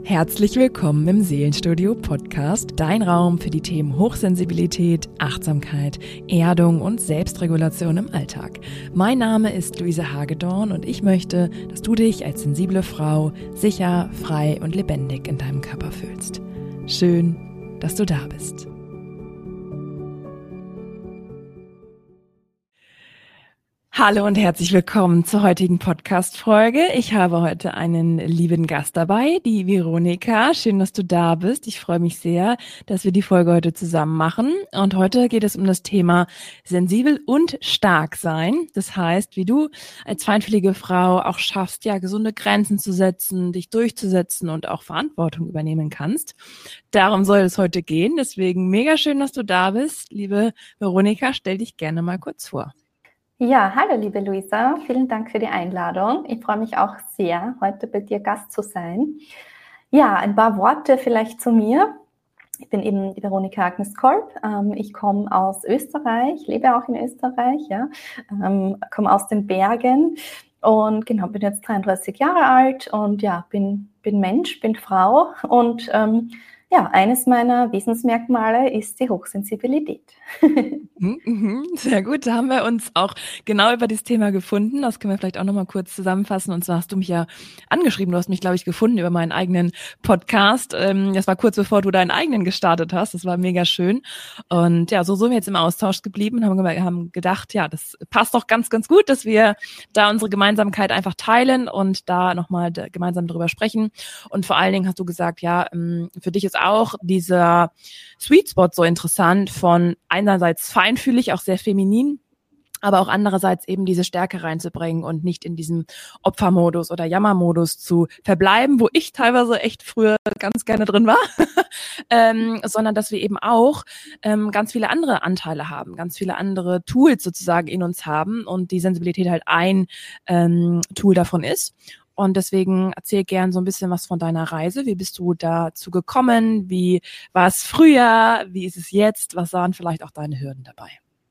Herzlich willkommen im Seelenstudio Podcast, dein Raum für die Themen Hochsensibilität, Achtsamkeit, Erdung und Selbstregulation im Alltag. Mein Name ist Luise Hagedorn und ich möchte, dass du dich als sensible Frau sicher, frei und lebendig in deinem Körper fühlst. Schön, dass du da bist. Hallo und herzlich willkommen zur heutigen Podcast-Folge. Ich habe heute einen lieben Gast dabei, die Veronika. Schön, dass du da bist. Ich freue mich sehr, dass wir die Folge heute zusammen machen. Und heute geht es um das Thema sensibel und stark sein. Das heißt, wie du als feinfühlige Frau auch schaffst, ja, gesunde Grenzen zu setzen, dich durchzusetzen und auch Verantwortung übernehmen kannst. Darum soll es heute gehen. Deswegen mega schön, dass du da bist. Liebe Veronika, stell dich gerne mal kurz vor. Ja, hallo liebe Luisa, vielen Dank für die Einladung. Ich freue mich auch sehr, heute bei dir Gast zu sein. Ja, ein paar Worte vielleicht zu mir. Ich bin eben die Veronika Agnes Kolb. Ich komme aus Österreich, lebe auch in Österreich, ja, komme aus den Bergen und genau, bin jetzt 33 Jahre alt und ja, bin Mensch, bin Frau und ja, eines meiner Wesensmerkmale ist die Hochsensibilität. Sehr gut, da haben wir uns auch genau über dieses Thema gefunden. Das können wir vielleicht auch nochmal kurz zusammenfassen. Und zwar hast du mich ja angeschrieben, du hast mich, glaube ich, gefunden über meinen eigenen Podcast. Das war kurz bevor du deinen eigenen gestartet hast. Das war mega schön. Und ja, so sind wir jetzt im Austausch geblieben und haben gedacht, ja, das passt doch ganz, ganz gut, dass wir da unsere Gemeinsamkeit einfach teilen und da nochmal gemeinsam drüber sprechen. Und vor allen Dingen hast du gesagt, ja, für dich ist auch dieser Sweet Spot so interessant von einerseits feinfühlig, auch sehr feminin, aber auch andererseits eben diese Stärke reinzubringen und nicht in diesem Opfermodus oder Jammermodus zu verbleiben, wo ich teilweise echt früher ganz gerne drin war, sondern dass wir eben auch ganz viele andere Anteile haben, ganz viele andere Tools sozusagen in uns haben und die Sensibilität halt ein Tool davon ist. Und deswegen erzähl gern so ein bisschen was von deiner Reise. Wie bist du dazu gekommen? Wie war es früher? Wie ist es jetzt? Was waren vielleicht auch deine Hürden dabei?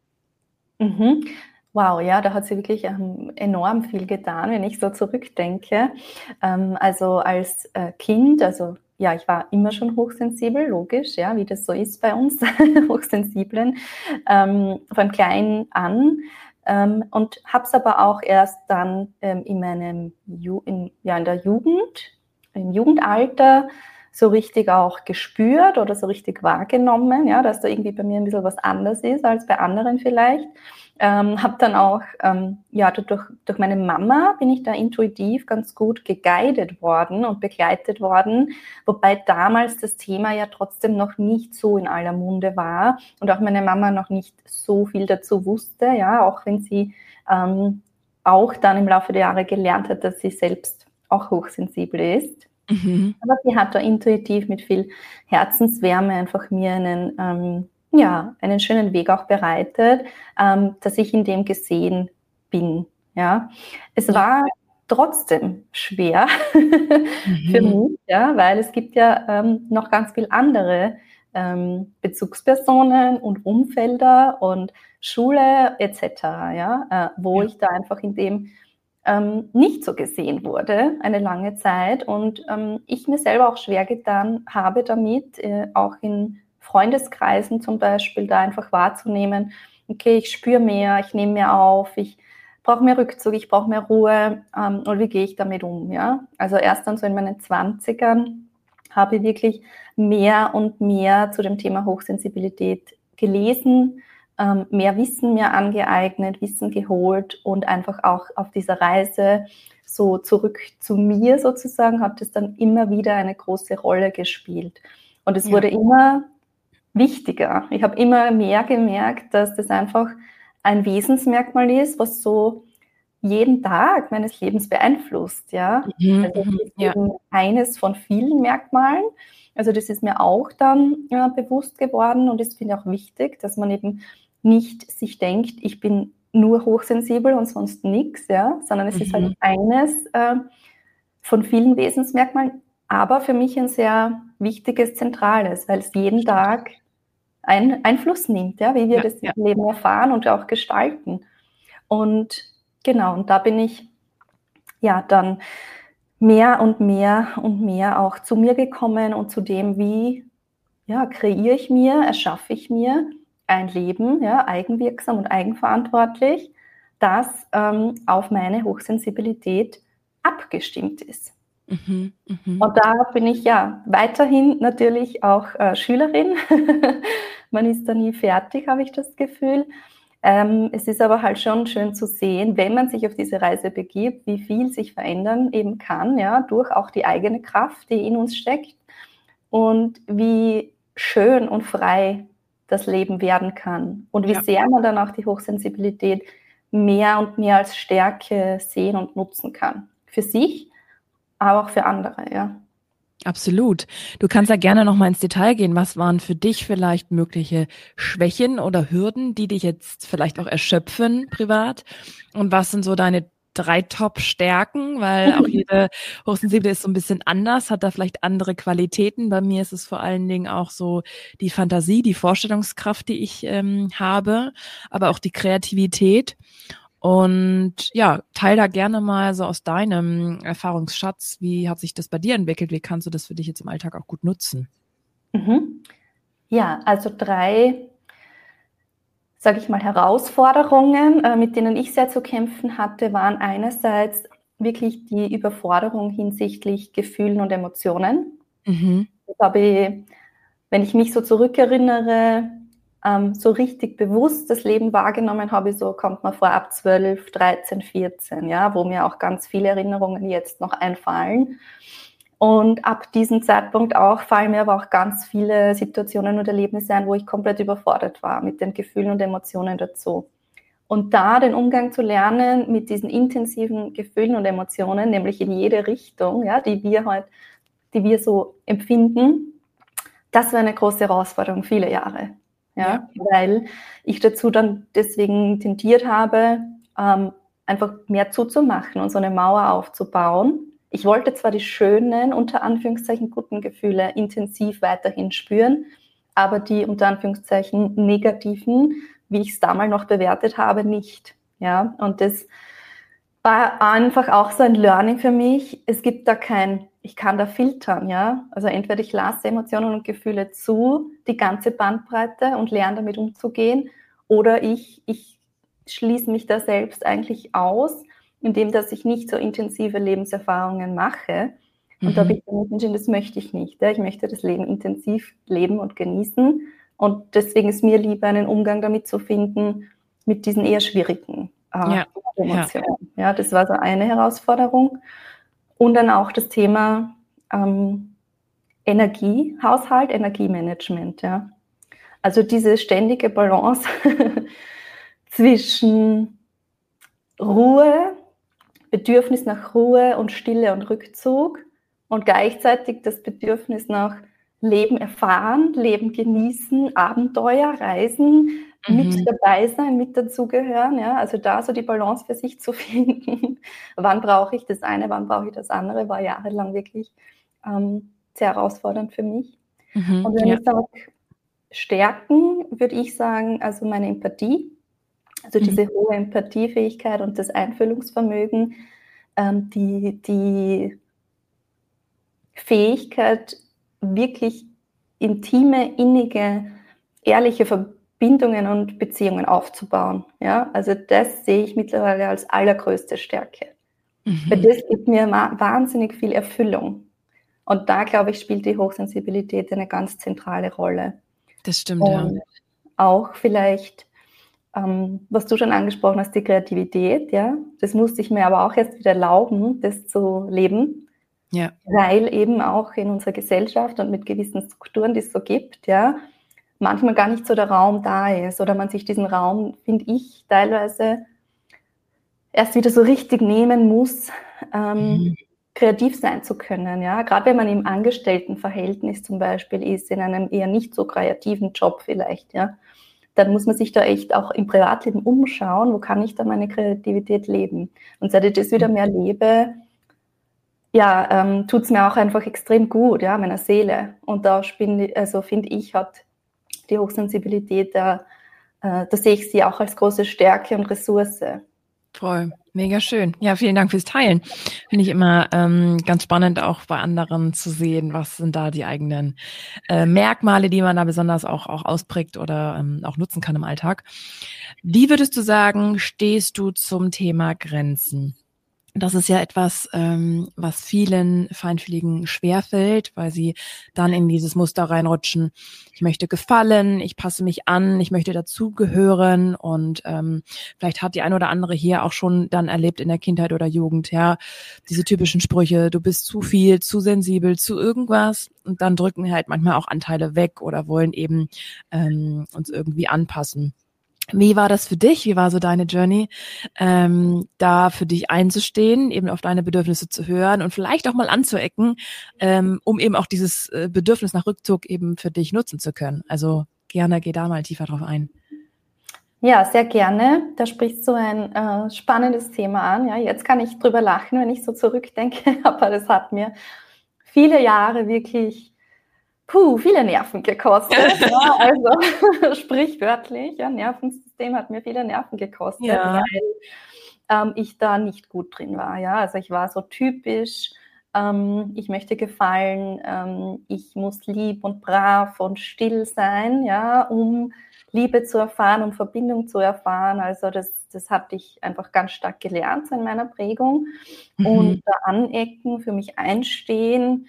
Mhm. Wow, ja, da hat sie wirklich enorm viel getan, wenn ich so zurückdenke. Also als Kind, also ja, ich war immer schon hochsensibel, logisch, ja, wie das so ist bei uns Hochsensiblen, von klein an. Und habe es aber auch erst dann in der Jugend, im Jugendalter so richtig auch gespürt oder so richtig wahrgenommen, ja, dass da irgendwie bei mir ein bisschen was anders ist als bei anderen vielleicht. Habe dann auch, durch meine Mama bin ich da intuitiv ganz gut geguidet worden und begleitet worden, wobei damals das Thema ja trotzdem noch nicht so in aller Munde war und auch meine Mama noch nicht so viel dazu wusste, ja, auch wenn sie auch dann im Laufe der Jahre gelernt hat, dass sie selbst auch hochsensibel ist. Mhm. Aber sie hat da intuitiv mit viel Herzenswärme einfach mir einen schönen Weg auch bereitet, dass ich in dem gesehen bin. Ja, es war trotzdem schwer für mich, ja, weil es gibt ja noch ganz viel andere Bezugspersonen und Umfelder und Schule etc., ja, wo ich da einfach in dem nicht so gesehen wurde, eine lange Zeit und ich mir selber auch schwer getan habe damit, auch in Freundeskreisen zum Beispiel da einfach wahrzunehmen, okay, ich spüre mehr, ich nehme mehr auf, ich brauche mehr Rückzug, ich brauche mehr Ruhe und wie gehe ich damit um, ja? Also erst dann so in meinen 20ern habe ich wirklich mehr und mehr zu dem Thema Hochsensibilität gelesen, mehr Wissen mir angeeignet, Wissen geholt und einfach auch auf dieser Reise so zurück zu mir sozusagen hat es dann immer wieder eine große Rolle gespielt. Und es wurde immer wichtiger. Ich habe immer mehr gemerkt, dass das einfach ein Wesensmerkmal ist, was so jeden Tag meines Lebens beeinflusst. Ja? Also das ist eben eines von vielen Merkmalen. Also das ist mir auch dann bewusst geworden und das finde ich auch wichtig, dass man eben nicht sich denkt, ich bin nur hochsensibel und sonst nichts, ja, sondern es ist halt eines von vielen Wesensmerkmalen, aber für mich ein sehr wichtiges, zentrales, weil es jeden Tag Einfluss nimmt, ja, wie wir das Leben erfahren und auch gestalten. Und genau, und da bin ich ja dann mehr und mehr und mehr auch zu mir gekommen und zu dem, wie kreiere ich mir, erschaffe ich mir ein Leben, eigenwirksam und eigenverantwortlich, das auf meine Hochsensibilität abgestimmt ist. Mhm, mhm. Und da bin ich weiterhin natürlich auch Schülerin. Man ist da nie fertig, habe ich das Gefühl. Es ist aber halt schon schön zu sehen, wenn man sich auf diese Reise begibt, wie viel sich verändern eben kann, durch auch die eigene Kraft, die in uns steckt, und wie schön und frei das Leben werden kann und wie sehr man dann auch die Hochsensibilität mehr und mehr als Stärke sehen und nutzen kann. Für sich, aber auch für andere, ja. Absolut. Du kannst ja gerne noch mal ins Detail gehen. Was waren für dich vielleicht mögliche Schwächen oder Hürden, die dich jetzt vielleicht auch erschöpfen privat? Und was sind so deine 3 Top-Stärken? Weil auch jede Hochsensible ist so ein bisschen anders, hat da vielleicht andere Qualitäten. Bei mir ist es vor allen Dingen auch so die Fantasie, die Vorstellungskraft, die ich habe, aber auch die Kreativität. Und ja, teil da gerne mal so aus deinem Erfahrungsschatz, wie hat sich das bei dir entwickelt? Wie kannst du das für dich jetzt im Alltag auch gut nutzen? Ja, also 3, sage ich mal, Herausforderungen, mit denen ich sehr zu kämpfen hatte, waren einerseits wirklich die Überforderung hinsichtlich Gefühlen und Emotionen. Mhm. Das habe ich, wenn ich mich so zurückerinnere, so richtig bewusst das Leben wahrgenommen habe, so kommt man vor ab 12, 13, 14, wo mir auch ganz viele Erinnerungen jetzt noch einfallen. Und ab diesem Zeitpunkt auch fallen mir aber auch ganz viele Situationen und Erlebnisse ein, wo ich komplett überfordert war mit den Gefühlen und Emotionen dazu. Und da den Umgang zu lernen mit diesen intensiven Gefühlen und Emotionen, nämlich in jede Richtung, die wir so empfinden, das war eine große Herausforderung, viele Jahre. Weil ich dazu dann deswegen tendiert habe, einfach mehr zuzumachen und so eine Mauer aufzubauen. Ich wollte zwar die schönen, unter Anführungszeichen, guten Gefühle intensiv weiterhin spüren, aber die, unter Anführungszeichen, negativen, wie ich es damals noch bewertet habe, nicht. Ja, und das war einfach auch so ein Learning für mich. Es gibt da ich kann da filtern, Also entweder ich lasse Emotionen und Gefühle zu, die ganze Bandbreite, und lerne damit umzugehen, oder ich schließe mich da selbst eigentlich aus, indem dass ich nicht so intensive Lebenserfahrungen mache. Und da habe ich dann entschieden, das möchte ich nicht. Ich möchte das Leben intensiv leben und genießen. Und deswegen ist mir lieber, einen Umgang damit zu finden, mit diesen eher schwierigen Emotionen. Ja, das war so eine Herausforderung. Und dann auch das Thema Energiehaushalt, Energiemanagement. Ja. Also diese ständige Balance zwischen Ruhe, Bedürfnis nach Ruhe und Stille und Rückzug und gleichzeitig das Bedürfnis nach Leben erfahren, Leben genießen, Abenteuer, Reisen, mit dabei sein, mit dazugehören. Ja? Also da so die Balance für sich zu finden. Wann brauche ich das eine, wann brauche ich das andere, war jahrelang wirklich sehr herausfordernd für mich. Und wenn ich sage, Stärken, würde ich sagen, also meine Empathie, also diese hohe Empathiefähigkeit und das Einfühlungsvermögen, die Fähigkeit, wirklich intime, innige, ehrliche Verbindungen und Beziehungen aufzubauen. Ja? Also das sehe ich mittlerweile als allergrößte Stärke. Weil das gibt mir wahnsinnig viel Erfüllung. Und da, glaube ich, spielt die Hochsensibilität eine ganz zentrale Rolle. Das stimmt, und auch vielleicht, was du schon angesprochen hast, die Kreativität, das musste ich mir aber auch erst wieder erlauben, das zu leben. Ja. Weil eben auch in unserer Gesellschaft und mit gewissen Strukturen, die es so gibt, manchmal gar nicht so der Raum da ist oder man sich diesen Raum, finde ich, teilweise erst wieder so richtig nehmen muss, kreativ sein zu können. Ja? Gerade wenn man im Angestelltenverhältnis zum Beispiel ist, in einem eher nicht so kreativen Job vielleicht, dann muss man sich da echt auch im Privatleben umschauen, wo kann ich da meine Kreativität leben. Und seit ich das wieder mehr lebe, tut es mir auch einfach extrem gut, meiner Seele. Und da finde ich, hat die Hochsensibilität, da sehe ich sie auch als große Stärke und Ressource. Voll, mega schön. Ja, vielen Dank fürs Teilen. Finde ich immer ganz spannend, auch bei anderen zu sehen, was sind da die eigenen Merkmale, die man da besonders auch ausprägt oder auch nutzen kann im Alltag. Wie würdest du sagen, stehst du zum Thema Grenzen? Das ist ja etwas, was vielen Feinfühligen schwerfällt, weil sie dann in dieses Muster reinrutschen. Ich möchte gefallen, ich passe mich an, ich möchte dazugehören und vielleicht hat die ein oder andere hier auch schon dann erlebt in der Kindheit oder Jugend, ja, diese typischen Sprüche, du bist zu viel, zu sensibel, zu irgendwas und dann drücken wir halt manchmal auch Anteile weg oder wollen eben uns irgendwie anpassen. Wie war das für dich? Wie war so deine Journey, da für dich einzustehen, eben auf deine Bedürfnisse zu hören und vielleicht auch mal anzuecken, um eben auch dieses Bedürfnis nach Rückzug eben für dich nutzen zu können? Also gerne, geh da mal tiefer drauf ein. Ja, sehr gerne. Da sprichst du ein spannendes Thema an. Ja, jetzt kann ich drüber lachen, wenn ich so zurückdenke, aber das hat mir viele Jahre wirklich viele Nerven gekostet. Ja, also sprichwörtlich, ja, Nervensystem hat mir viele Nerven gekostet, Ja. weil ich da nicht gut drin war. Ja, also ich war so typisch, ich möchte gefallen, ich muss lieb und brav und still sein, ja, um Liebe zu erfahren, um Verbindung zu erfahren. Also das hatte ich einfach ganz stark gelernt so in meiner Prägung. Und da anecken, für mich einstehen,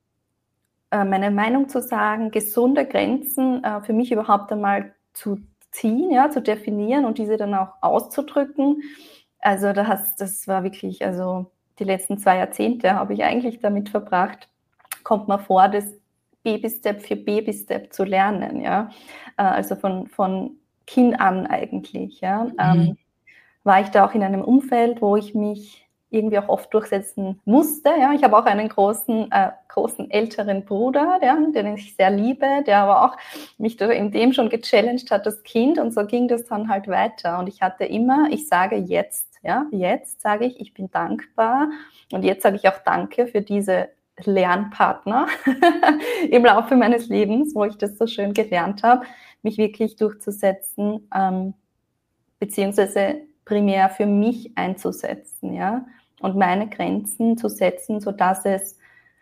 meine Meinung zu sagen, gesunde Grenzen für mich überhaupt einmal zu ziehen, ja, zu definieren und diese dann auch auszudrücken. Also das war wirklich, also die letzten 2 Jahrzehnte habe ich eigentlich damit verbracht, kommt mir vor, das Baby-Step für Baby-Step zu lernen, ja. Also von Kind an eigentlich, ja. War ich da auch in einem Umfeld, wo ich mich irgendwie auch oft durchsetzen musste. Ja. Ich habe auch einen großen älteren Bruder, ja, den ich sehr liebe, der aber auch mich in dem schon gechallenged hat, das Kind. Und so ging das dann halt weiter. Und ich hatte immer, ich sage jetzt, ja, jetzt sage ich bin dankbar. Und jetzt sage ich auch Danke für diese Lernpartner im Laufe meines Lebens, wo ich das so schön gelernt habe, mich wirklich durchzusetzen, beziehungsweise primär für mich einzusetzen, ja, und meine Grenzen zu setzen, sodass es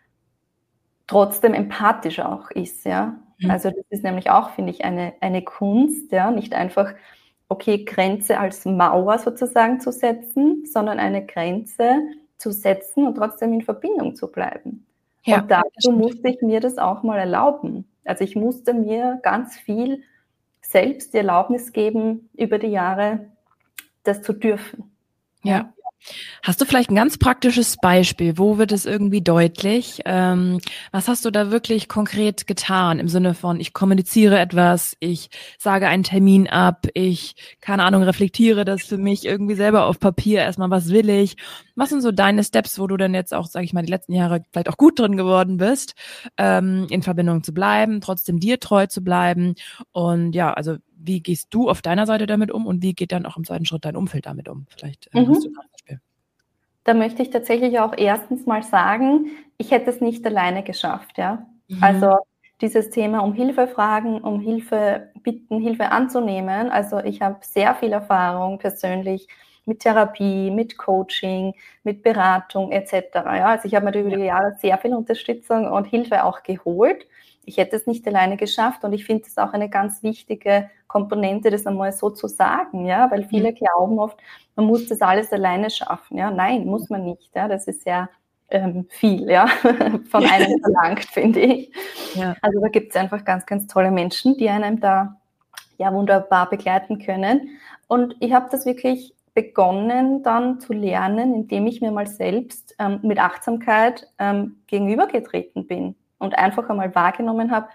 trotzdem empathisch auch ist, ja. Also das ist nämlich auch, finde ich, eine Kunst, ja, nicht einfach, okay, Grenze als Mauer sozusagen zu setzen, sondern eine Grenze zu setzen und trotzdem in Verbindung zu bleiben. Ja, und dazu musste ich mir das auch mal erlauben. Also ich musste mir ganz viel selbst die Erlaubnis geben, über die Jahre das zu dürfen. ja. Hast du vielleicht ein ganz praktisches Beispiel? Wo wird es irgendwie deutlich? Was hast du da wirklich konkret getan im Sinne von, ich kommuniziere etwas, ich sage einen Termin ab, ich, keine Ahnung, reflektiere das für mich irgendwie selber auf Papier erstmal, was will ich? Was sind so deine Steps, wo du dann jetzt auch, sage ich mal, die letzten Jahre vielleicht auch gut drin geworden bist, in Verbindung zu bleiben, trotzdem dir treu zu bleiben? Und ja, also wie gehst du auf deiner Seite damit um und wie geht dann auch im zweiten Schritt dein Umfeld damit um? Vielleicht hast du da ein Beispiel. Da möchte ich tatsächlich auch erstens mal sagen, ich hätte es nicht alleine geschafft, ja. Also dieses Thema um Hilfe fragen, um Hilfe bitten, Hilfe anzunehmen. Also ich habe sehr viel Erfahrung persönlich mit Therapie, mit Coaching, mit Beratung etc. Ja, also ich habe mir über die Jahre sehr viel Unterstützung und Hilfe auch geholt. Ich hätte es nicht alleine geschafft und ich finde es auch eine ganz wichtige Komponente, das einmal so zu sagen, ja, weil viele glauben oft, man muss das alles alleine schaffen. Ja, nein, muss man nicht. Ja, das ist sehr viel, ja, von einem verlangt, finde ich. Ja. Also da gibt es einfach ganz, ganz tolle Menschen, die einem da ja wunderbar begleiten können. Und ich habe das wirklich begonnen dann zu lernen, indem ich mir mal selbst mit Achtsamkeit gegenübergetreten bin und einfach einmal wahrgenommen habe,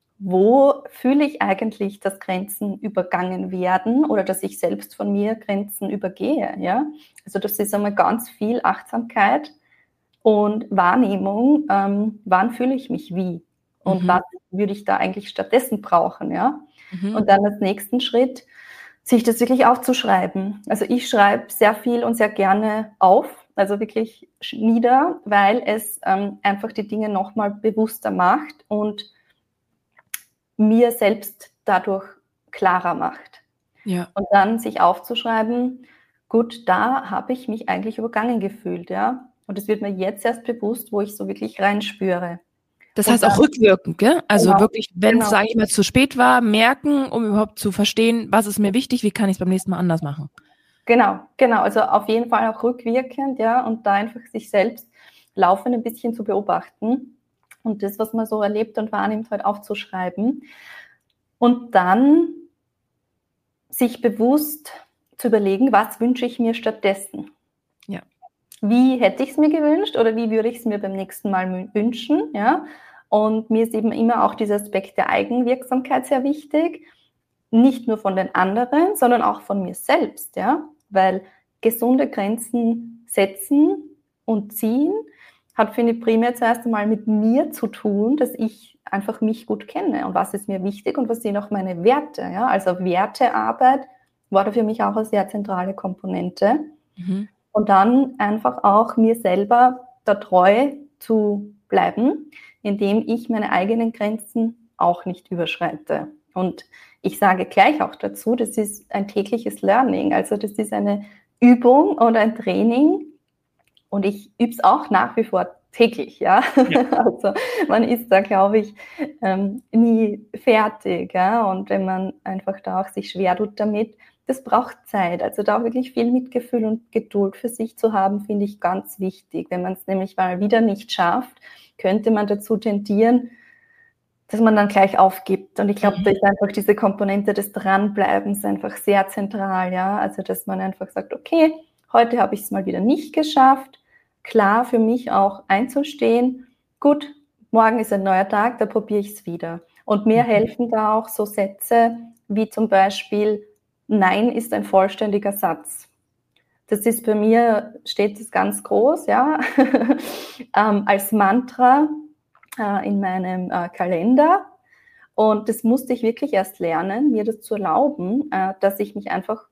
wo fühle ich eigentlich, dass Grenzen übergangen werden oder dass ich selbst von mir Grenzen übergehe. Ja? Also das ist einmal ganz viel Achtsamkeit und Wahrnehmung, wann fühle ich mich wie und was würde ich da eigentlich stattdessen brauchen. Ja? Und dann als nächsten Schritt, sich das wirklich aufzuschreiben. Also ich schreibe sehr viel und sehr gerne auf, also wirklich nieder, weil es einfach die Dinge nochmal bewusster macht und mir selbst dadurch klarer macht. Ja. Und dann sich aufzuschreiben, gut, da habe ich mich eigentlich übergangen gefühlt, ja. Und es wird mir jetzt erst bewusst, wo ich so wirklich reinspüre. Das Und heißt auch dann, rückwirkend, gell? Also genau, wirklich, wenn es, genau, sage ich mal, zu spät war, merken, um überhaupt zu verstehen, was ist mir wichtig, wie kann ich es beim nächsten Mal anders machen. genau. Also auf jeden Fall auch rückwirkend, ja, und da einfach sich selbst laufend ein bisschen zu beobachten und das, was man so erlebt und wahrnimmt, halt aufzuschreiben. Und dann sich bewusst zu überlegen, was wünsche ich mir stattdessen? Ja. Wie hätte ich es mir gewünscht oder wie würde ich es mir beim nächsten Mal wünschen? Ja? Und mir ist eben immer auch dieser Aspekt der Eigenwirksamkeit sehr wichtig. Nicht nur von den anderen, sondern auch von mir selbst. Ja? Weil gesunde Grenzen setzen und ziehen hat, finde ich, primär zuerst einmal mit mir zu tun, dass ich einfach mich gut kenne und was ist mir wichtig und was sind auch meine Werte. Ja? Also Wertearbeit war da für mich auch eine sehr zentrale Komponente. Mhm. Und dann einfach auch mir selber da treu zu bleiben, indem ich meine eigenen Grenzen auch nicht überschreite. Und ich sage gleich auch dazu, das ist ein tägliches Learning. Also das ist eine Übung oder ein Training. Und ich übe es auch nach wie vor täglich, ja. Ja. Also man ist da, glaube ich, nie fertig, ja. Und wenn man einfach da auch sich schwer tut damit, das braucht Zeit. Also da wirklich viel Mitgefühl und Geduld für sich zu haben, finde ich ganz wichtig. Wenn man es nämlich mal wieder nicht schafft, könnte man dazu tendieren, dass man dann gleich aufgibt. Und ich glaube, da ist einfach diese Komponente des Dranbleibens einfach sehr zentral, ja. Also dass man einfach sagt, okay, heute habe ich es mal wieder nicht geschafft. Klar für mich auch einzustehen. Gut, morgen ist ein neuer Tag, da probiere ich es wieder. Und mir helfen da auch so Sätze wie zum Beispiel, Nein ist ein vollständiger Satz. Das ist bei mir, steht das ganz groß, ja, als Mantra in meinem Kalender. Und das musste ich wirklich erst lernen, mir das zu erlauben, dass ich mich einfach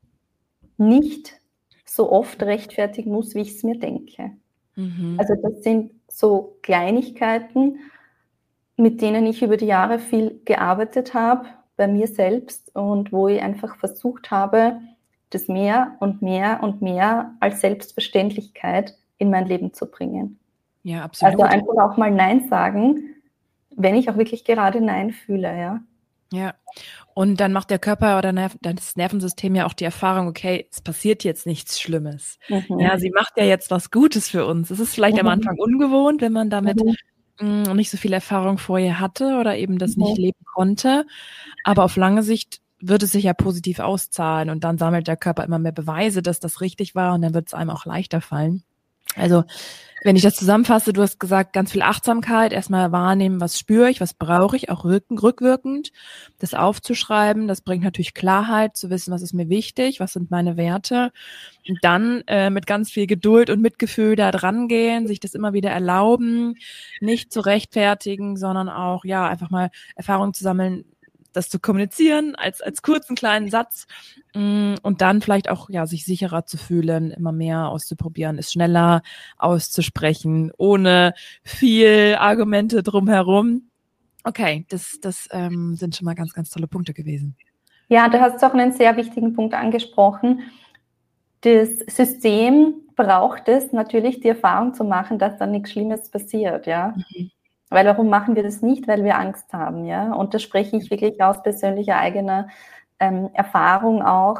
nicht so oft rechtfertigen muss, wie ich es mir denke. Mhm. Also das sind so Kleinigkeiten, mit denen ich über die Jahre viel gearbeitet habe, bei mir selbst und wo ich einfach versucht habe, das mehr und mehr und mehr als Selbstverständlichkeit in mein Leben zu bringen. Ja, Also absolut. einfach auch mal Nein sagen, wenn ich auch wirklich gerade Nein fühle, ja. Ja. Und dann macht der Körper oder das Nervensystem ja auch die Erfahrung, okay, es passiert jetzt nichts Schlimmes. Ja, Mhm. sie macht ja jetzt was Gutes für uns. Es ist vielleicht am Mhm. Anfang ungewohnt, wenn man damit Mhm. nicht so viel Erfahrung vorher hatte oder eben das nicht Mhm. leben konnte. Aber auf lange Sicht wird es sich ja positiv auszahlen und dann sammelt der Körper immer mehr Beweise, dass das richtig war und dann wird es einem auch leichter fallen. Also, wenn ich das zusammenfasse, du hast gesagt, ganz viel Achtsamkeit, erstmal wahrnehmen, was spüre ich, was brauche ich, auch rückwirkend, das aufzuschreiben, das bringt natürlich Klarheit, zu wissen, was ist mir wichtig, was sind meine Werte, und dann mit ganz viel Geduld und Mitgefühl da dran gehen, sich das immer wieder erlauben, nicht zu rechtfertigen, sondern auch, ja, einfach mal Erfahrung zu sammeln, das zu kommunizieren als kurzen kleinen Satz und dann vielleicht auch ja sich sicherer zu fühlen, immer mehr auszuprobieren, es schneller auszusprechen, ohne viel Argumente drumherum. Okay, das sind schon mal ganz, ganz tolle Punkte gewesen. Ja, da hast du auch einen sehr wichtigen Punkt angesprochen. Das System braucht es natürlich, die Erfahrung zu machen, dass da nichts Schlimmes passiert, ja. Weil warum machen wir das nicht? Weil wir Angst haben, ja. Und das spreche ich wirklich aus persönlicher eigener Erfahrung auch,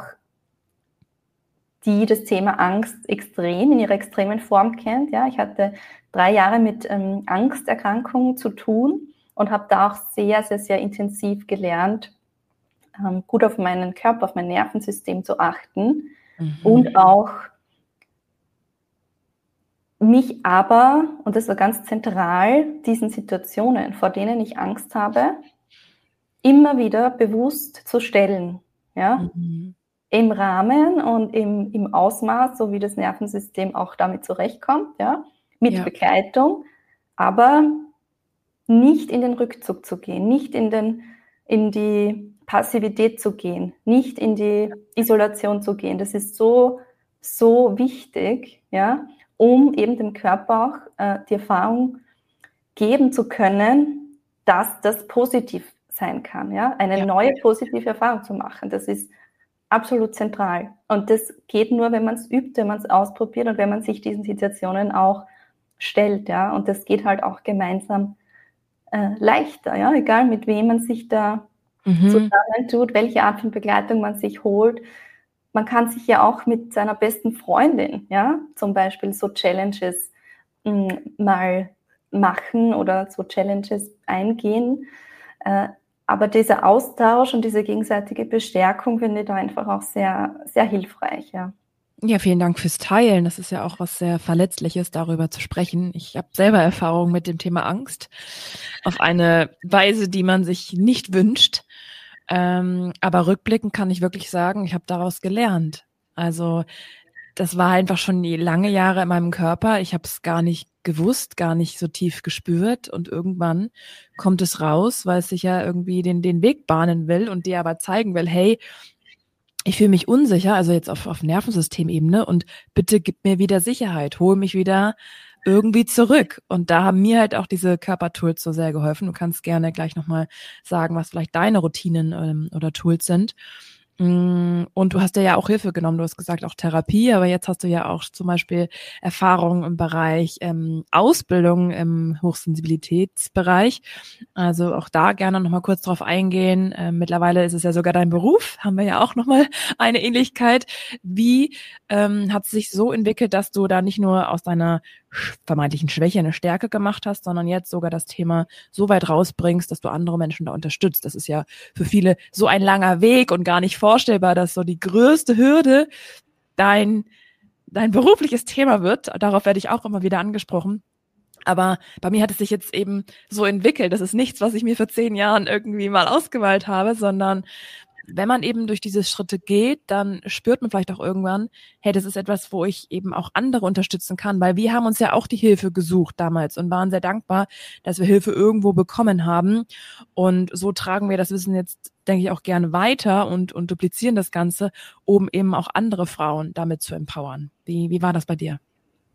die das Thema Angst extrem in ihrer extremen Form kennt. Ja, ich hatte 3 Jahre mit Angsterkrankungen zu tun und habe da auch sehr, sehr, sehr intensiv gelernt, gut auf meinen Körper, auf mein Nervensystem zu achten und auch mich aber, und das war ganz zentral, diesen Situationen, vor denen ich Angst habe, immer wieder bewusst zu stellen. Ja? Mhm. Im Rahmen und im Ausmaß, so wie das Nervensystem auch damit zurechtkommt, ja, mit Ja, Begleitung, aber nicht in den Rückzug zu gehen, nicht in die Passivität zu gehen, nicht in die Isolation zu gehen. Das ist so, so wichtig, ja, um eben dem Körper auch die Erfahrung geben zu können, dass das positiv sein kann, ja, eine ja, neue positive Erfahrung zu machen. Das ist absolut zentral. Und das geht nur, wenn man es übt, wenn man es ausprobiert und wenn man sich diesen Situationen auch stellt, ja. Und das geht halt auch gemeinsam leichter, ja, egal mit wem man sich da zusammentut, welche Art von Begleitung man sich holt. Man kann sich ja auch mit seiner besten Freundin, ja, zum Beispiel so Challenges mal machen oder so Challenges eingehen. Aber dieser Austausch und diese gegenseitige Bestärkung finde ich da einfach auch sehr, sehr hilfreich, ja. Ja, vielen Dank fürs Teilen. Das ist ja auch was sehr Verletzliches, darüber zu sprechen. Ich habe selber Erfahrung mit dem Thema Angst auf eine Weise, die man sich nicht wünscht. Aber rückblickend kann ich wirklich sagen, ich habe daraus gelernt. Also das war einfach schon lange Jahre in meinem Körper. Ich habe es gar nicht gewusst, gar nicht so tief gespürt. Und irgendwann kommt es raus, weil es sich ja irgendwie den Weg bahnen will und dir aber zeigen will, hey, ich fühle mich unsicher, also jetzt auf Nervensystemebene, und bitte gib mir wieder Sicherheit, hol mich wieder irgendwie zurück. Und da haben mir halt auch diese Körpertools so sehr geholfen. Du kannst gerne gleich nochmal sagen, was vielleicht deine Routinen oder Tools sind. Und du hast dir ja auch Hilfe genommen, du hast gesagt auch Therapie, aber jetzt hast du ja auch zum Beispiel Erfahrungen im Bereich Ausbildung im Hochsensibilitätsbereich. Also auch da gerne nochmal kurz drauf eingehen. Mittlerweile ist es ja sogar dein Beruf, haben wir ja auch nochmal eine Ähnlichkeit. Wie hat es sich so entwickelt, dass du da nicht nur aus deiner vermeintlichen Schwäche eine Stärke gemacht hast, sondern jetzt sogar das Thema so weit rausbringst, dass du andere Menschen da unterstützt? Das ist ja für viele so ein langer Weg und gar nicht vorstellbar, dass so die größte Hürde dein berufliches Thema wird. Darauf werde ich auch immer wieder angesprochen. Aber bei mir hat es sich jetzt eben so entwickelt. Das ist nichts, was ich mir vor 10 Jahren irgendwie mal ausgemalt habe, sondern wenn man eben durch diese Schritte geht, dann spürt man vielleicht auch irgendwann, hey, das ist etwas, wo ich eben auch andere unterstützen kann, weil wir haben uns ja auch die Hilfe gesucht damals und waren sehr dankbar, dass wir Hilfe irgendwo bekommen haben. Und so tragen wir das Wissen jetzt, denke ich, auch gerne weiter und duplizieren das Ganze, um eben auch andere Frauen damit zu empowern. Wie war das bei dir?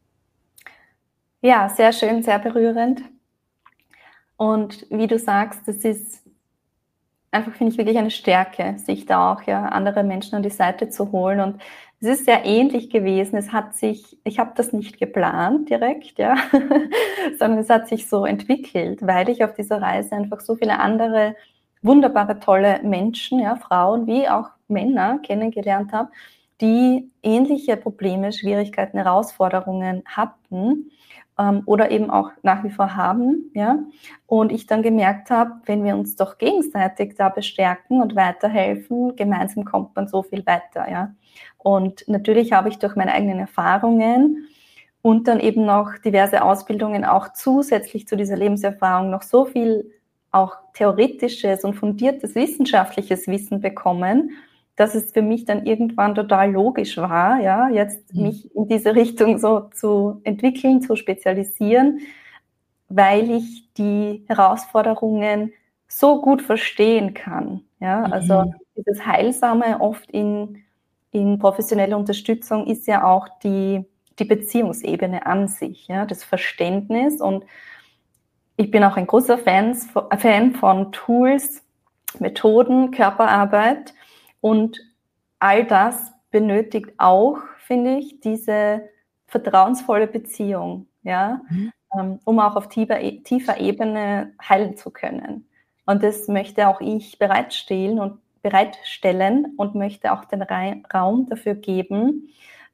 Ja, sehr schön, sehr berührend. Und wie du sagst, das ist einfach, finde ich, wirklich eine Stärke, sich da auch ja andere Menschen an die Seite zu holen. Und es ist sehr ähnlich gewesen. Ich habe das nicht geplant direkt, ja, sondern es hat sich so entwickelt, weil ich auf dieser Reise einfach so viele andere wunderbare, tolle Menschen, ja, Frauen wie auch Männer kennengelernt habe, die ähnliche Probleme, Schwierigkeiten, Herausforderungen hatten oder eben auch nach wie vor haben, ja. Und ich dann gemerkt habe, wenn wir uns doch gegenseitig da bestärken und weiterhelfen, gemeinsam kommt man so viel weiter, ja. Und natürlich habe ich durch meine eigenen Erfahrungen und dann eben noch diverse Ausbildungen auch zusätzlich zu dieser Lebenserfahrung noch so viel auch theoretisches und fundiertes wissenschaftliches Wissen bekommen, dass es für mich dann irgendwann total logisch war, ja, jetzt mich in diese Richtung so zu entwickeln, zu spezialisieren, weil ich die Herausforderungen so gut verstehen kann. Ja, also dieses Heilsame oft in professioneller Unterstützung ist ja auch die Beziehungsebene an sich, ja, das Verständnis. Und ich bin auch ein großer Fan von Tools, Methoden, Körperarbeit. Und all das benötigt auch, finde ich, diese vertrauensvolle Beziehung, ja, um auch auf tiefer Ebene heilen zu können. Und das möchte auch ich bereitstellen und möchte auch den Raum dafür geben,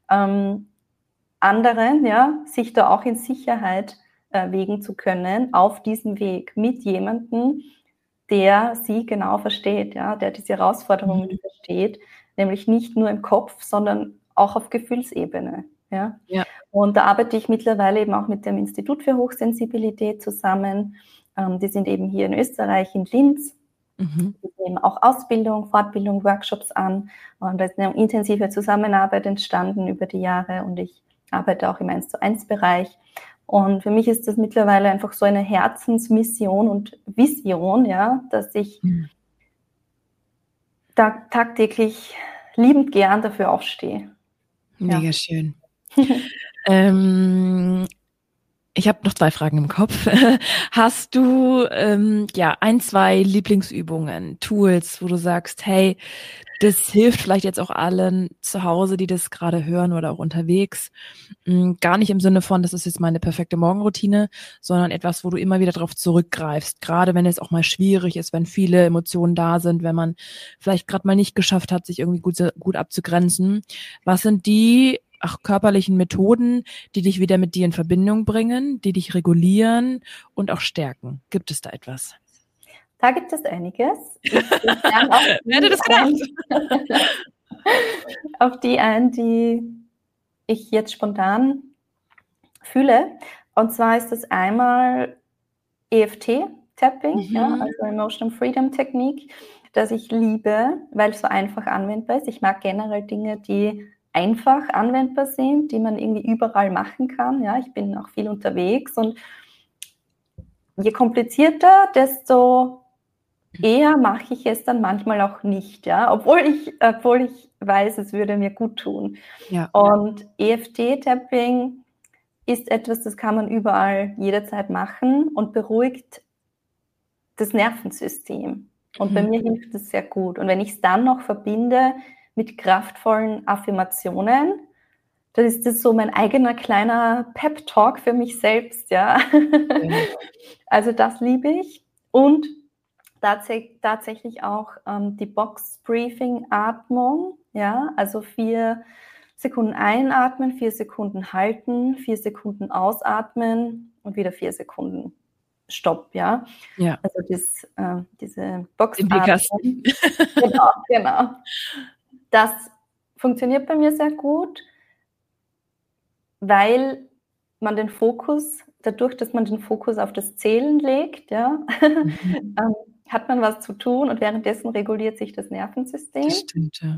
anderen, ja, sich da auch in Sicherheit wägen zu können auf diesem Weg mit jemandem, der sie genau versteht, ja, der diese Herausforderungen versteht, nämlich nicht nur im Kopf, sondern auch auf Gefühlsebene. Ja? Ja. Und da arbeite ich mittlerweile eben auch mit dem Institut für Hochsensibilität zusammen. Die sind eben hier in Österreich, in Linz. Die nehmen auch Ausbildung, Fortbildung, Workshops an. Und da ist eine intensive Zusammenarbeit entstanden über die Jahre und ich arbeite auch im 1:1-Bereich. Und für mich ist das mittlerweile einfach so eine Herzensmission und Vision, ja, dass ich tagtäglich liebend gern dafür aufstehe. Mega schön. Ich habe noch 2 Fragen im Kopf. Hast du 1, 2 Lieblingsübungen, Tools, wo du sagst, hey, Das hilft vielleicht jetzt auch allen zu Hause, die das gerade hören oder auch unterwegs. Gar nicht im Sinne von, das ist jetzt meine perfekte Morgenroutine, sondern etwas, wo du immer wieder drauf zurückgreifst. Gerade wenn es auch mal schwierig ist, wenn viele Emotionen da sind, wenn man vielleicht gerade mal nicht geschafft hat, sich irgendwie gut abzugrenzen. Was sind die körperlichen Methoden, die dich wieder mit dir in Verbindung bringen, die dich regulieren und auch stärken? Gibt es da etwas? Da gibt es einiges. Wer hätte das gedacht? Auf die ein, die ich jetzt spontan fühle. Und zwar ist das einmal EFT-Tapping, ja, also Emotional Freedom Technik, das ich liebe, weil es so einfach anwendbar ist. Ich mag generell Dinge, die einfach anwendbar sind, die man irgendwie überall machen kann. Ja, ich bin auch viel unterwegs und je komplizierter, desto eher mache ich es dann manchmal auch nicht, ja, obwohl ich weiß, es würde mir gut tun. Ja. Und EFT-Tapping ist etwas, das kann man überall jederzeit machen und beruhigt das Nervensystem. Und bei mir hilft es sehr gut. Und wenn ich es dann noch verbinde mit kraftvollen Affirmationen, dann ist das so mein eigener kleiner Pep-Talk für mich selbst, ja. Also das liebe ich. Und tatsächlich auch die Box-Breathing-Atmung, ja, also 4 Sekunden einatmen, 4 Sekunden halten, 4 Sekunden ausatmen und wieder 4 Sekunden Stopp, ja. Ja. Also diese Box-Atmung. Genau. Das funktioniert bei mir sehr gut, weil man den Fokus, dadurch, dass man den Fokus auf das Zählen legt, ja, hat man was zu tun und währenddessen reguliert sich das Nervensystem. Das stimmt, ja.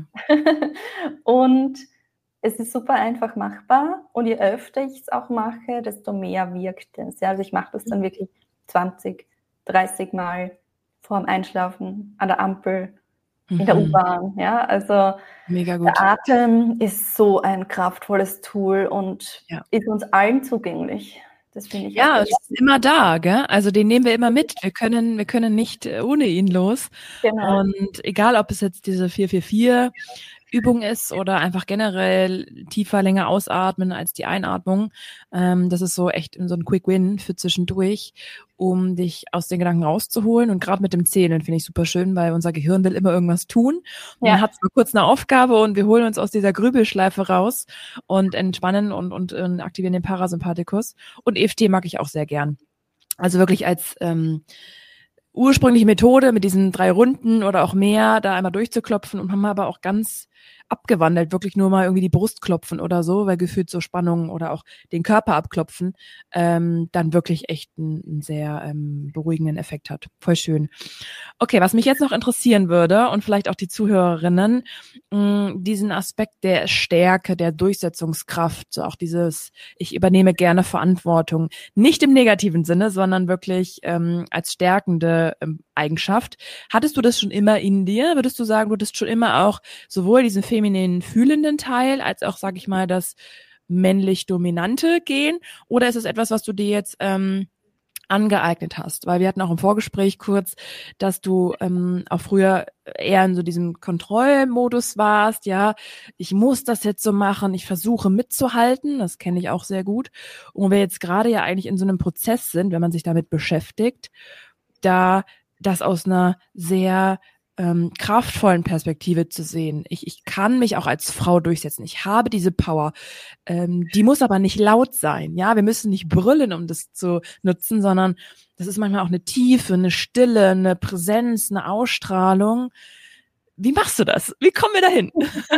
Und es ist super einfach machbar und je öfter ich es auch mache, desto mehr wirkt es. Ja, also ich mache das dann wirklich 20, 30 Mal vor dem Einschlafen, an der Ampel, in der U-Bahn. Ja, also mega gut. Der Atem ist so ein kraftvolles Tool und ist uns allen zugänglich. Das finde ich. Ja, es ist immer da, gell? Also den nehmen wir immer mit. Wir können nicht ohne ihn los. Genau. Und egal, ob es jetzt diese 4-4-4 Übung ist oder einfach generell tiefer, länger ausatmen als die Einatmung. Das ist so echt so ein Quick Win für zwischendurch, um dich aus den Gedanken rauszuholen. Und gerade mit dem Zählen finde ich super schön, weil unser Gehirn will immer irgendwas tun. Und dann hat es mal kurz eine Aufgabe und wir holen uns aus dieser Grübelschleife raus und entspannen und aktivieren den Parasympathikus. Und EFT mag ich auch sehr gern. Also wirklich als ursprüngliche Methode mit diesen 3 Runden oder auch mehr, da einmal durchzuklopfen und haben aber auch ganz abgewandelt, wirklich nur mal irgendwie die Brust klopfen oder so, weil gefühlt so Spannungen oder auch den Körper abklopfen, dann wirklich echt einen sehr beruhigenden Effekt hat. Voll schön. Okay, was mich jetzt noch interessieren würde und vielleicht auch die Zuhörerinnen, diesen Aspekt der Stärke, der Durchsetzungskraft, so auch dieses, ich übernehme gerne Verantwortung, nicht im negativen Sinne, sondern wirklich als stärkende Eigenschaft. Hattest du das schon immer in dir? Würdest du sagen, du hattest schon immer auch sowohl diesen femininen fühlenden Teil, als auch, sag ich mal, das männlich-dominante Gen? Oder ist es etwas, was du dir jetzt angeeignet hast? Weil wir hatten auch im Vorgespräch kurz, dass du auch früher eher in so diesem Kontrollmodus warst, ja, ich muss das jetzt so machen, ich versuche mitzuhalten, das kenne ich auch sehr gut. Und wir jetzt gerade ja eigentlich in so einem Prozess sind, wenn man sich damit beschäftigt, da das aus einer sehr kraftvollen Perspektive zu sehen. Ich kann mich auch als Frau durchsetzen. Ich habe diese Power. Die muss aber nicht laut sein. Ja, wir müssen nicht brüllen, um das zu nutzen, sondern das ist manchmal auch eine Tiefe, eine Stille, eine Präsenz, eine Ausstrahlung. Wie machst du das? Wie kommen wir dahin?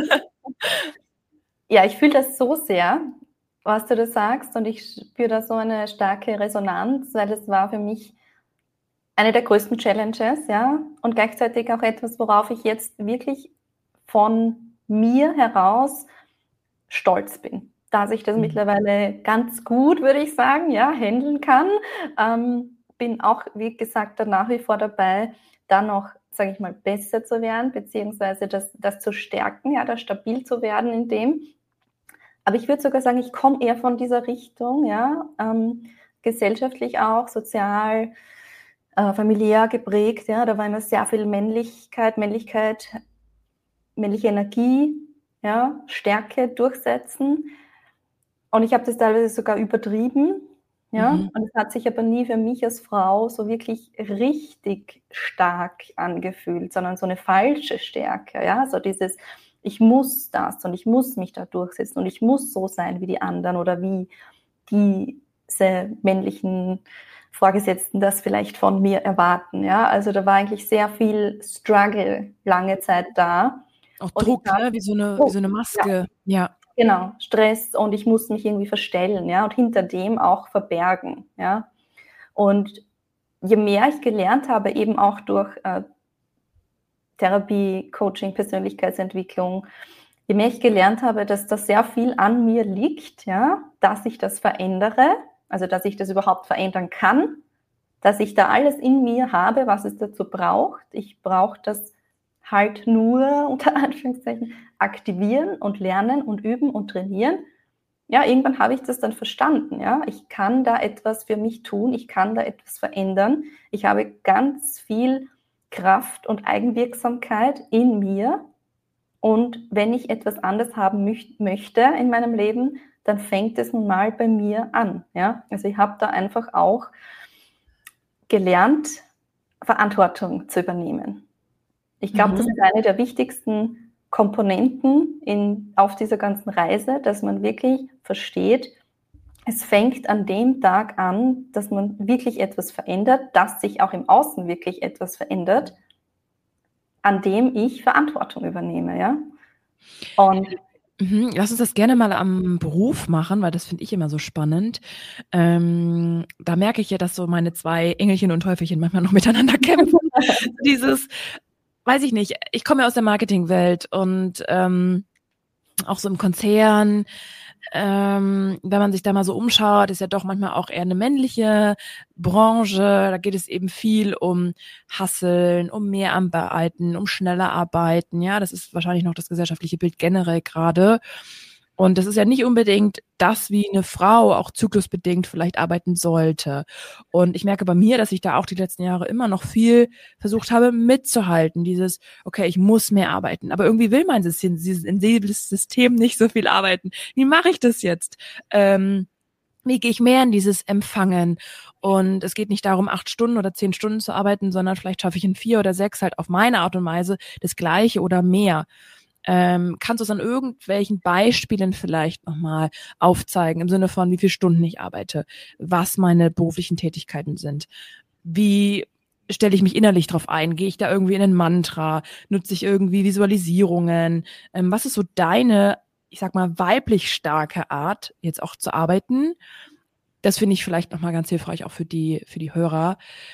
Ja, ich fühle das so sehr, was du da sagst, und ich spüre da so eine starke Resonanz, weil es war für mich eine der größten Challenges, ja, und gleichzeitig auch etwas, worauf ich jetzt wirklich von mir heraus stolz bin, dass ich das mittlerweile ganz gut, würde ich sagen, ja, handeln kann. Bin auch, wie gesagt, dann nach wie vor dabei, da noch, sage ich mal, besser zu werden, beziehungsweise das zu stärken, ja, da stabil zu werden in dem. Aber ich würde sogar sagen, ich komme eher von dieser Richtung, ja, gesellschaftlich auch, sozial, familiär geprägt, ja, da war immer sehr viel Männlichkeit männliche Energie, ja, Stärke durchsetzen. Und ich habe das teilweise sogar übertrieben. Ja, und es hat sich aber nie für mich als Frau so wirklich richtig stark angefühlt, sondern so eine falsche Stärke, ja, so dieses, ich muss das und ich muss mich da durchsetzen und ich muss so sein wie die anderen oder wie diese männlichen Vorgesetzten das vielleicht von mir erwarten, ja, also da war eigentlich sehr viel Struggle lange Zeit da. Auch Druck, ne? Wie so eine Maske, ja. Genau, Stress und ich muss mich irgendwie verstellen, ja, und hinter dem auch verbergen, ja. Und je mehr ich gelernt habe, eben auch durch Therapie, Coaching, Persönlichkeitsentwicklung, je mehr ich gelernt habe, dass das sehr viel an mir liegt, ja, dass ich das verändere, also dass ich das überhaupt verändern kann, dass ich da alles in mir habe, was es dazu braucht. Ich brauche das halt nur, unter Anführungszeichen, aktivieren und lernen und üben und trainieren. Ja, irgendwann habe ich das dann verstanden. Ja, ich kann da etwas für mich tun, ich kann da etwas verändern. Ich habe ganz viel Kraft und Eigenwirksamkeit in mir. Und wenn ich etwas anders haben möchte in meinem Leben, dann fängt es nun mal bei mir an. Ja, also ich habe da einfach auch gelernt, Verantwortung zu übernehmen. Ich glaube, das ist eine der wichtigsten Komponenten auf dieser ganzen Reise, dass man wirklich versteht, es fängt an dem Tag an, dass man wirklich etwas verändert, dass sich auch im Außen wirklich etwas verändert, an dem ich Verantwortung übernehme, ja. Und lass uns das gerne mal am Beruf machen, weil das finde ich immer so spannend. Da merke ich ja, dass so meine zwei Engelchen und Teufelchen manchmal noch miteinander kämpfen. Dieses, weiß ich nicht, ich komme ja aus der Marketingwelt und auch so im Konzern, wenn man sich da mal so umschaut, ist ja doch manchmal auch eher eine männliche Branche. Da geht es eben viel um Hustlen, um mehr arbeiten, um schneller arbeiten. Ja, das ist wahrscheinlich noch das gesellschaftliche Bild generell gerade. Und das ist ja nicht unbedingt das, wie eine Frau auch zyklusbedingt vielleicht arbeiten sollte. Und ich merke bei mir, dass ich da auch die letzten Jahre immer noch viel versucht habe mitzuhalten. Dieses, okay, ich muss mehr arbeiten. Aber irgendwie will mein System, dieses sensibles System nicht so viel arbeiten. Wie mache ich das jetzt? Wie gehe ich mehr in dieses Empfangen? Und es geht nicht darum, 8 Stunden oder 10 Stunden zu arbeiten, sondern vielleicht schaffe ich in 4 oder 6 halt auf meine Art und Weise das Gleiche oder mehr. Kannst du es an irgendwelchen Beispielen vielleicht nochmal aufzeigen, im Sinne von, wie viele Stunden ich arbeite, was meine beruflichen Tätigkeiten sind, wie stelle ich mich innerlich drauf ein, gehe ich da irgendwie in ein Mantra, nutze ich irgendwie Visualisierungen, was ist so deine, ich sag mal, weiblich starke Art, jetzt auch zu arbeiten? Das finde ich vielleicht nochmal ganz hilfreich auch für die Hörer,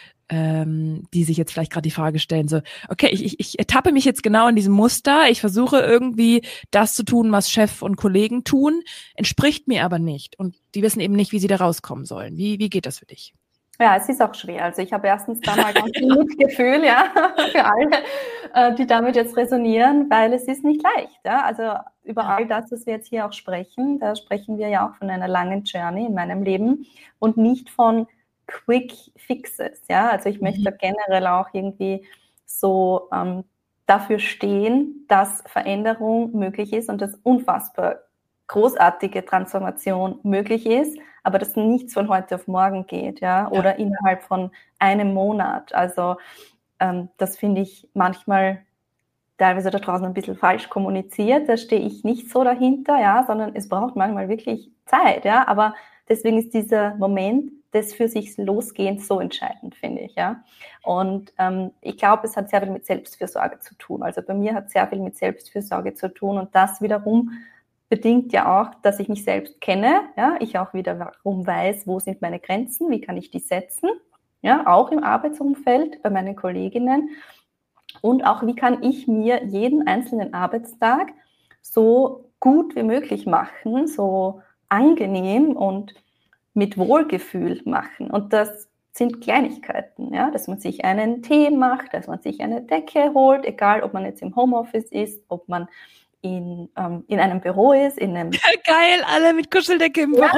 die sich jetzt vielleicht gerade die Frage stellen, so, okay, ich ertappe mich jetzt genau in diesem Muster, ich versuche irgendwie das zu tun, was Chef und Kollegen tun, entspricht mir aber nicht und die wissen eben nicht, wie sie da rauskommen sollen. Wie geht das für dich? Ja, es ist auch schwer. Also ich habe erstens da mal ganz viel Mitgefühl, ja, für alle, die damit jetzt resonieren, weil es ist nicht leicht. Ja? Also über all das, was wir jetzt hier auch sprechen, da sprechen wir ja auch von einer langen Journey in meinem Leben und nicht von Quick Fixes. Ja? Also ich möchte generell auch irgendwie so dafür stehen, dass Veränderung möglich ist und dass unfassbar großartige Transformation möglich ist, aber dass nichts von heute auf morgen geht, ja, oder innerhalb von einem Monat. Also das finde ich manchmal teilweise da draußen ein bisschen falsch kommuniziert. Da stehe ich nicht so dahinter, ja, sondern es braucht manchmal wirklich Zeit, ja. Aber deswegen ist dieser Moment des für sich Losgehens so entscheidend, finde ich, ja. Und ich glaube, es hat sehr viel mit Selbstfürsorge zu tun. Also bei mir hat es sehr viel mit Selbstfürsorge zu tun und das wiederum bedingt ja auch, dass ich mich selbst kenne, ja, ich auch wiederum weiß, wo sind meine Grenzen, wie kann ich die setzen, ja, auch im Arbeitsumfeld bei meinen Kolleginnen und auch, wie kann ich mir jeden einzelnen Arbeitstag so gut wie möglich machen, so angenehm und mit Wohlgefühl machen und das sind Kleinigkeiten, ja, dass man sich einen Tee macht, dass man sich eine Decke holt, egal ob man jetzt im Homeoffice ist, ob man in einem Büro ist, in einem... Geil, alle mit Kuscheldecke im Büro.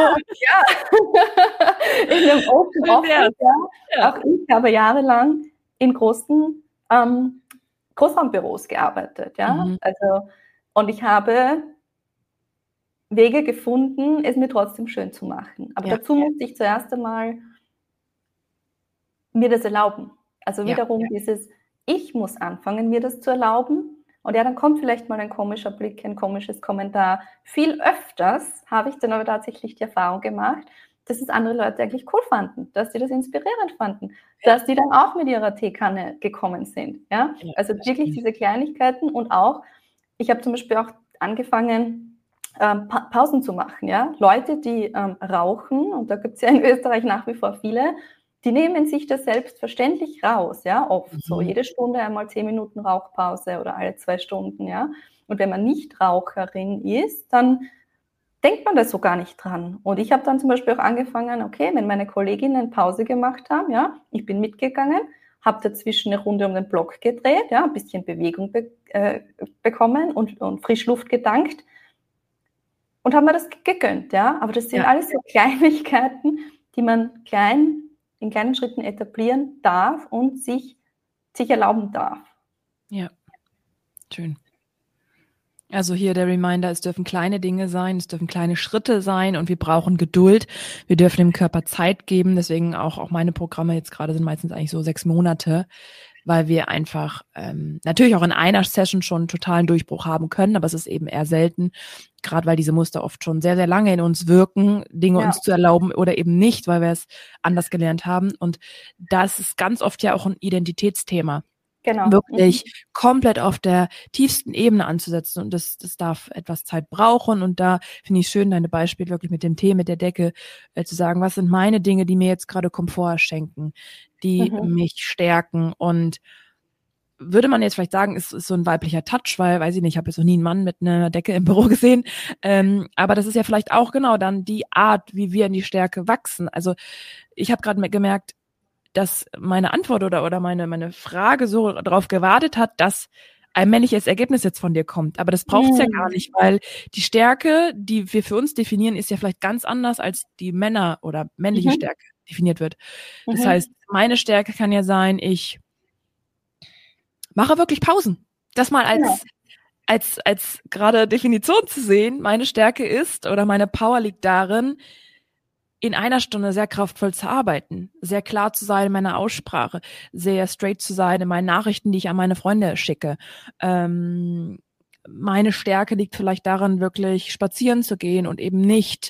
Ja. In einem Open Office, ja. Auch ich habe jahrelang in großen Großraumbüros gearbeitet, ja. Also, und ich habe Wege gefunden, es mir trotzdem schön zu machen. Aber dazu musste ich zuerst einmal mir das erlauben. Also wiederum dieses, ich muss anfangen, mir das zu erlauben. Und ja, dann kommt vielleicht mal ein komischer Blick, ein komisches Kommentar. Viel öfters habe ich dann aber tatsächlich die Erfahrung gemacht, dass es andere Leute eigentlich cool fanden, dass die das inspirierend fanden, dass die dann auch mit ihrer Teekanne gekommen sind. Ja? Also wirklich diese Kleinigkeiten und auch, ich habe zum Beispiel auch angefangen, Pausen zu machen. Ja? Leute, die rauchen, und da gibt es ja in Österreich nach wie vor viele, die nehmen sich das selbstverständlich raus, ja, oft so, jede Stunde einmal 10 Minuten Rauchpause oder alle 2 Stunden, ja. Und wenn man nicht Raucherin ist, dann denkt man da so gar nicht dran. Und ich habe dann zum Beispiel auch angefangen, okay, wenn meine Kolleginnen Pause gemacht haben, ja, ich bin mitgegangen, habe dazwischen eine Runde um den Block gedreht, ja, ein bisschen Bewegung bekommen und Frischluft gedankt und habe mir das gegönnt, ja. Aber das sind alles so Kleinigkeiten, die man in kleinen Schritten etablieren darf und sich erlauben darf. Ja, schön. Also hier der Reminder, es dürfen kleine Dinge sein, es dürfen kleine Schritte sein und wir brauchen Geduld. Wir dürfen dem Körper Zeit geben. Deswegen auch meine Programme jetzt gerade sind meistens eigentlich so 6 Monate, weil wir einfach natürlich auch in einer Session schon einen totalen Durchbruch haben können, aber es ist eben eher selten, gerade weil diese Muster oft schon sehr, sehr lange in uns wirken, Dinge uns zu erlauben oder eben nicht, weil wir es anders gelernt haben. Und das ist ganz oft ja auch ein Identitätsthema. Genau. Wirklich komplett auf der tiefsten Ebene anzusetzen und das darf etwas Zeit brauchen und da finde ich schön, deine Beispiele wirklich mit dem Tee, mit der Decke, zu sagen, was sind meine Dinge, die mir jetzt gerade Komfort schenken, die mich stärken und würde man jetzt vielleicht sagen, ist so ein weiblicher Touch, weil, weiß ich nicht, ich habe jetzt noch nie einen Mann mit einer Decke im Büro gesehen, aber das ist ja vielleicht auch genau dann die Art, wie wir in die Stärke wachsen. Also ich habe gerade gemerkt, dass meine Antwort oder meine Frage so darauf gewartet hat, dass ein männliches Ergebnis jetzt von dir kommt. Aber das braucht es ja gar nicht, weil die Stärke, die wir für uns definieren, ist ja vielleicht ganz anders, als die Männer- oder männliche Stärke definiert wird. Das heißt, meine Stärke kann ja sein, ich mache wirklich Pausen. Das mal als gerade Definition zu sehen, meine Stärke ist oder meine Power liegt darin, in einer Stunde sehr kraftvoll zu arbeiten, sehr klar zu sein in meiner Aussprache, sehr straight zu sein in meinen Nachrichten, die ich an meine Freunde schicke. Meine Stärke liegt vielleicht darin, wirklich spazieren zu gehen und eben nicht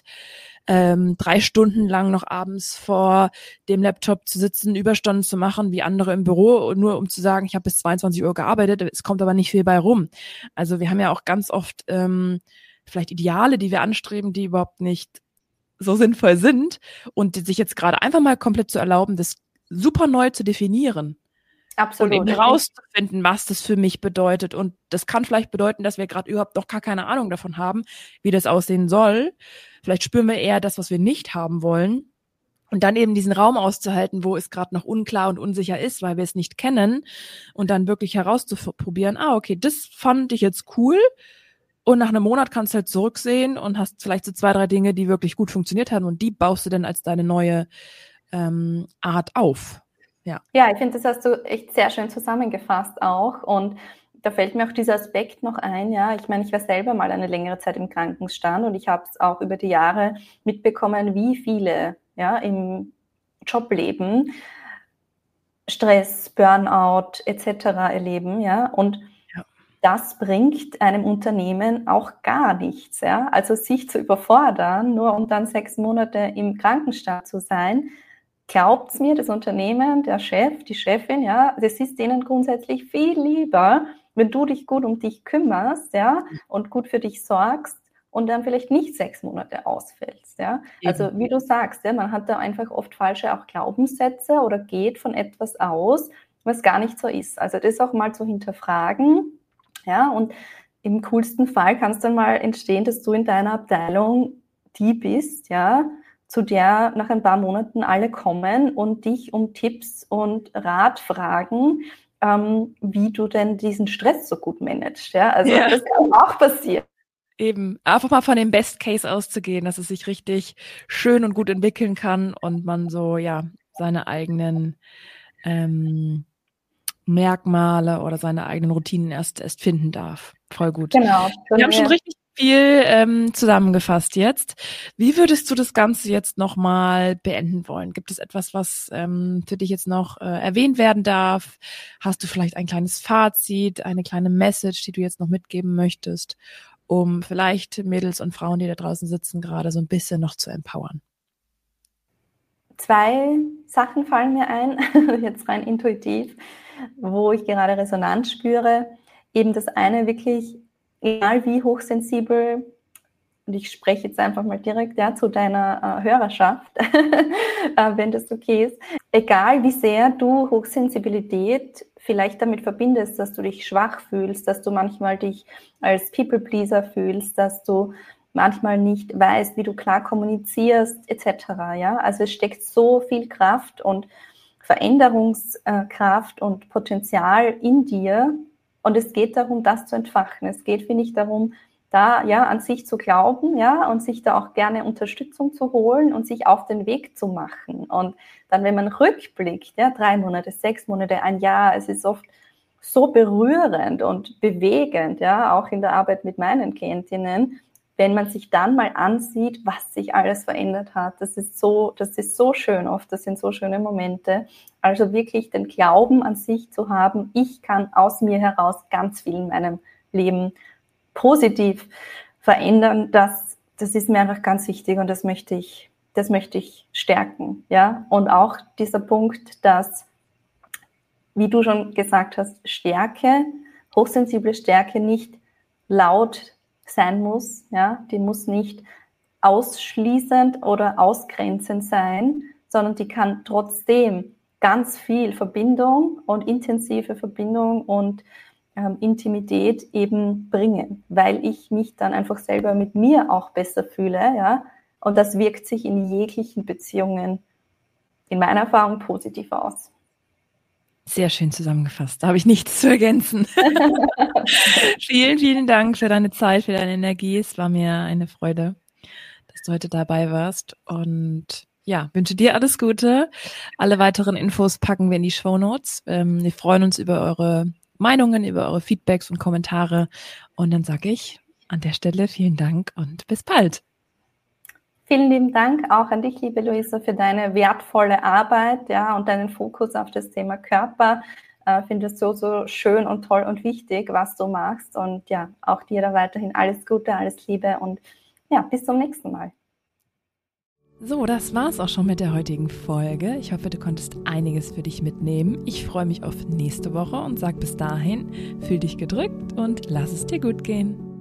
3 Stunden lang noch abends vor dem Laptop zu sitzen, Überstunden zu machen, wie andere im Büro, nur um zu sagen, ich habe bis 22 Uhr gearbeitet, es kommt aber nicht viel bei rum. Also wir haben ja auch ganz oft vielleicht Ideale, die wir anstreben, die überhaupt nicht so sinnvoll sind und sich jetzt gerade einfach mal komplett zu erlauben, das super neu zu definieren. Absolut. Und eben herauszufinden, was das für mich bedeutet. Und das kann vielleicht bedeuten, dass wir gerade überhaupt noch gar keine Ahnung davon haben, wie das aussehen soll. Vielleicht spüren wir eher das, was wir nicht haben wollen. Und dann eben diesen Raum auszuhalten, wo es gerade noch unklar und unsicher ist, weil wir es nicht kennen. Und dann wirklich herauszuprobieren, okay, das fand ich jetzt cool. Und nach einem Monat kannst du halt zurücksehen und hast vielleicht so 2, 3 Dinge, die wirklich gut funktioniert haben und die baust du dann als deine neue Art auf. Ja, ich finde, das hast du echt sehr schön zusammengefasst auch und da fällt mir auch dieser Aspekt noch ein, ja, ich meine, ich war selber mal eine längere Zeit im Krankenstand und ich habe es auch über die Jahre mitbekommen, wie viele im Jobleben Stress, Burnout etc. erleben, ja, und das bringt einem Unternehmen auch gar nichts. Ja? Also sich zu überfordern, nur um dann 6 Monate im Krankenstand zu sein, glaubt's mir, das Unternehmen, der Chef, die Chefin, ja, das ist denen grundsätzlich viel lieber, wenn du dich gut um dich kümmerst, ja, und gut für dich sorgst und dann vielleicht nicht 6 Monate ausfällst, ja. Also wie du sagst, ja, man hat da einfach oft falsche auch Glaubenssätze oder geht von etwas aus, was gar nicht so ist. Also das auch mal zu hinterfragen. Ja, und im coolsten Fall kann es dann mal entstehen, dass du in deiner Abteilung die bist, ja, zu der nach ein paar Monaten alle kommen und dich um Tipps und Rat fragen, wie du denn diesen Stress so gut managst. Ja, also das kann auch passieren. Eben, einfach mal von dem Best Case auszugehen, dass es sich richtig schön und gut entwickeln kann und man so, seine eigenen Merkmale oder seine eigenen Routinen erst finden darf. Voll gut. Genau. Wir haben schon richtig viel zusammengefasst jetzt. Wie würdest du das Ganze jetzt nochmal beenden wollen? Gibt es etwas, was für dich jetzt noch erwähnt werden darf? Hast du vielleicht ein kleines Fazit, eine kleine Message, die du jetzt noch mitgeben möchtest, um vielleicht Mädels und Frauen, die da draußen sitzen, gerade so ein bisschen noch zu empowern? 2 Sachen fallen mir ein, jetzt rein intuitiv, wo ich gerade Resonanz spüre. Eben das eine wirklich, egal wie hochsensibel, und ich spreche jetzt einfach mal direkt zu deiner Hörerschaft, wenn das okay ist, egal wie sehr du Hochsensibilität vielleicht damit verbindest, dass du dich schwach fühlst, dass du manchmal dich als People-Pleaser fühlst, dass du manchmal nicht weißt, wie du klar kommunizierst, etc. Ja? Also es steckt so viel Kraft und Veränderungskraft und Potenzial in dir. Und es geht darum, das zu entfachen. Es geht, finde ich, darum, da an sich zu glauben, und sich da auch gerne Unterstützung zu holen und sich auf den Weg zu machen. Und dann, wenn man rückblickt, 3 Monate, 6 Monate, ein Jahr, es ist oft so berührend und bewegend, auch in der Arbeit mit meinen Klientinnen, wenn man sich dann mal ansieht, was sich alles verändert hat. Das ist so schön oft, das sind so schöne Momente. Also wirklich den Glauben an sich zu haben, ich kann aus mir heraus ganz viel in meinem Leben positiv verändern, das ist mir einfach ganz wichtig und das möchte ich stärken, Und auch dieser Punkt, dass, wie du schon gesagt hast, hochsensible Stärke nicht laut sein muss, die muss nicht ausschließend oder ausgrenzend sein, sondern die kann trotzdem ganz viel Verbindung und intensive Verbindung und Intimität eben bringen, weil ich mich dann einfach selber mit mir auch besser fühle, und das wirkt sich in jeglichen Beziehungen in meiner Erfahrung positiv aus. Sehr schön zusammengefasst. Da habe ich nichts zu ergänzen. Vielen, vielen Dank für deine Zeit, für deine Energie. Es war mir eine Freude, dass du heute dabei warst. Und wünsche dir alles Gute. Alle weiteren Infos packen wir in die Shownotes. Wir freuen uns über eure Meinungen, über eure Feedbacks und Kommentare. Und dann sage ich an der Stelle vielen Dank und bis bald. Vielen lieben Dank auch an dich, liebe Luisa, für deine wertvolle Arbeit, und deinen Fokus auf das Thema Körper. Ich finde es so, so schön und toll und wichtig, was du machst. Und auch dir da weiterhin alles Gute, alles Liebe und bis zum nächsten Mal. So, das war's auch schon mit der heutigen Folge. Ich hoffe, du konntest einiges für dich mitnehmen. Ich freue mich auf nächste Woche und sag bis dahin, fühl dich gedrückt und lass es dir gut gehen.